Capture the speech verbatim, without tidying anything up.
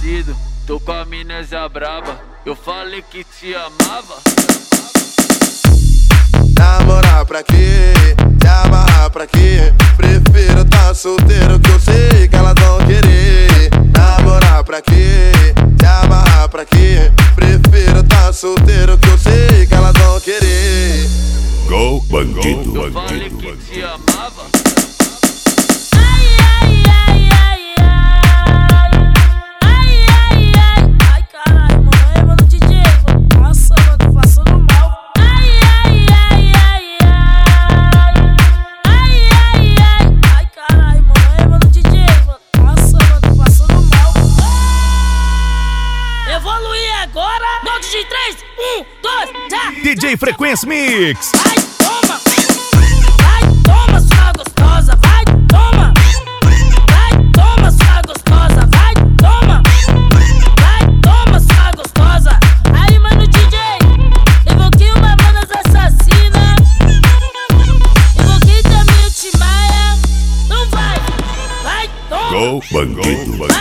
esquecido. Tô com a amnésia braba, eu falei que te amava. Namorar pra quê? Se amarrar pra quê? Prefiro tá solteiro que eu sei que elas vão querer. Namorar pra quê? Se amarrar pra quê? Prefiro tá solteiro que eu sei que elas vão querer. Go, bandido, Eu falei bandido, que bandido. te amava. D J Frequência Mix. Vai, toma, vai, toma, sua gostosa, vai, toma, vai, toma, sua gostosa, vai, toma, vai, toma, sua gostosa. Aí, mano, D J, invoquei uma manas assassina, invoquei também o Timaya. Não vai, vai, toma. Go, bandido, bandido.